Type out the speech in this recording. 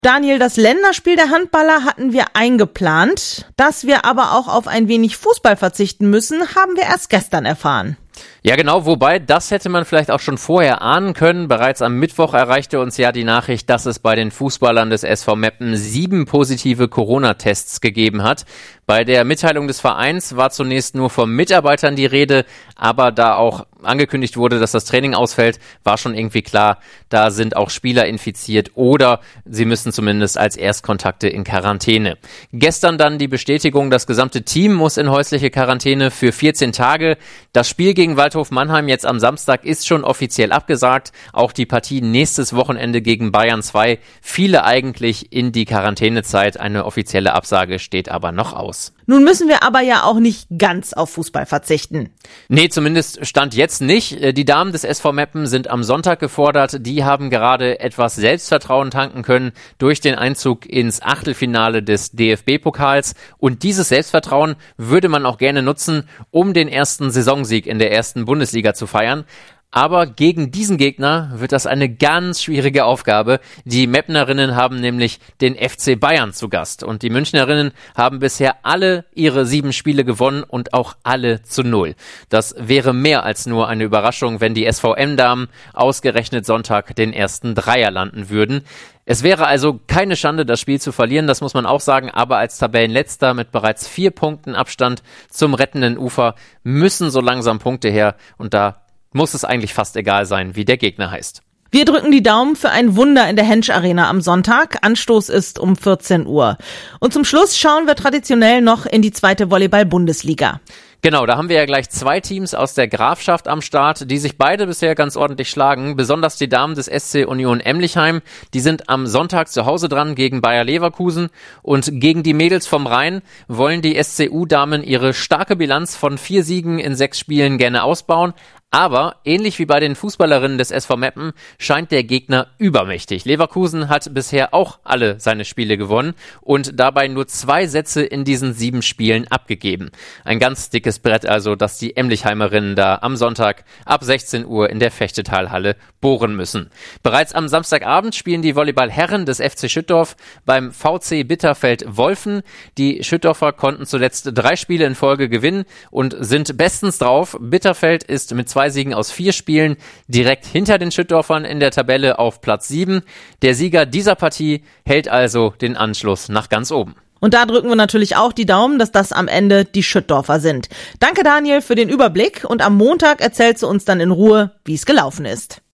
Daniel, das Länderspiel der Handballer hatten wir eingeplant. Dass wir aber auch auf ein wenig Fußball verzichten müssen, haben wir erst gestern erfahren. Ja genau, wobei das hätte man vielleicht auch schon vorher ahnen können. Bereits am Mittwoch erreichte uns ja die Nachricht, dass es bei den Fußballern des SV Meppen 7 positive Corona-Tests gegeben hat. Bei der Mitteilung des Vereins war zunächst nur von Mitarbeitern die Rede, aber da auch angekündigt wurde, dass das Training ausfällt, war schon irgendwie klar, da sind auch Spieler infiziert oder sie müssen zumindest als Erstkontakte in Quarantäne. Gestern dann die Bestätigung, das gesamte Team muss in häusliche Quarantäne für 14 Tage. Das Spiel gegen Waldhof Mannheim jetzt am Samstag ist schon offiziell abgesagt. Auch die Partie nächstes Wochenende gegen Bayern 2 fiele eigentlich in die Quarantänezeit. Eine offizielle Absage steht aber noch aus. Nun müssen wir aber ja auch nicht ganz auf Fußball verzichten. Nee, zumindest stand jetzt nicht. Die Damen des SV Meppen sind am Sonntag gefordert. Die haben gerade etwas Selbstvertrauen tanken können durch den Einzug ins Achtelfinale des DFB-Pokals. Und dieses Selbstvertrauen würde man auch gerne nutzen, um den ersten Saisonsieg in der ersten Bundesliga zu feiern. Aber gegen diesen Gegner wird das eine ganz schwierige Aufgabe. Die Meppnerinnen haben nämlich den FC Bayern zu Gast. Und die Münchnerinnen haben bisher alle ihre 7 Spiele gewonnen und auch alle zu 0. Das wäre mehr als nur eine Überraschung, wenn die SVM-Damen ausgerechnet Sonntag den ersten Dreier landen würden. Es wäre also keine Schande, das Spiel zu verlieren, das muss man auch sagen, aber als Tabellenletzter mit bereits 4 Punkten Abstand zum rettenden Ufer müssen so langsam Punkte her und da muss es eigentlich fast egal sein, wie der Gegner heißt. Wir drücken die Daumen für ein Wunder in der Hensch Arena am Sonntag. Anstoß ist um 14 Uhr. Und zum Schluss schauen wir traditionell noch in die 2. Volleyball-Bundesliga. Genau, da haben wir ja gleich 2 Teams aus der Grafschaft am Start, die sich beide bisher ganz ordentlich schlagen. Besonders die Damen des SC Union Emlichheim, die sind am Sonntag zu Hause dran gegen Bayer Leverkusen. Und gegen die Mädels vom Rhein wollen die SCU-Damen ihre starke Bilanz von 4 Siegen in 6 Spielen gerne ausbauen. Aber ähnlich wie bei den Fußballerinnen des SV Meppen scheint der Gegner übermächtig. Leverkusen hat bisher auch alle seine Spiele gewonnen und dabei nur 2 Sätze in diesen 7 Spielen abgegeben. Ein ganz dickes Brett also, das die Emlichheimerinnen da am Sonntag ab 16 Uhr in der Fechtetalhalle bohren müssen. Bereits am Samstagabend spielen die Volleyballherren des FC Schüttorf beim VC Bitterfeld-Wolfen. Die Schüttorfer konnten zuletzt 3 Spiele in Folge gewinnen und sind bestens drauf. Bitterfeld ist mit 2 Siegen aus 4 Spielen direkt hinter den Schüttorfern in der Tabelle auf Platz 7. Der Sieger dieser Partie hält also den Anschluss nach ganz oben. Und da drücken wir natürlich auch die Daumen, dass das am Ende die Schüttorfer sind. Danke Daniel für den Überblick und am Montag erzählst du uns dann in Ruhe, wie es gelaufen ist.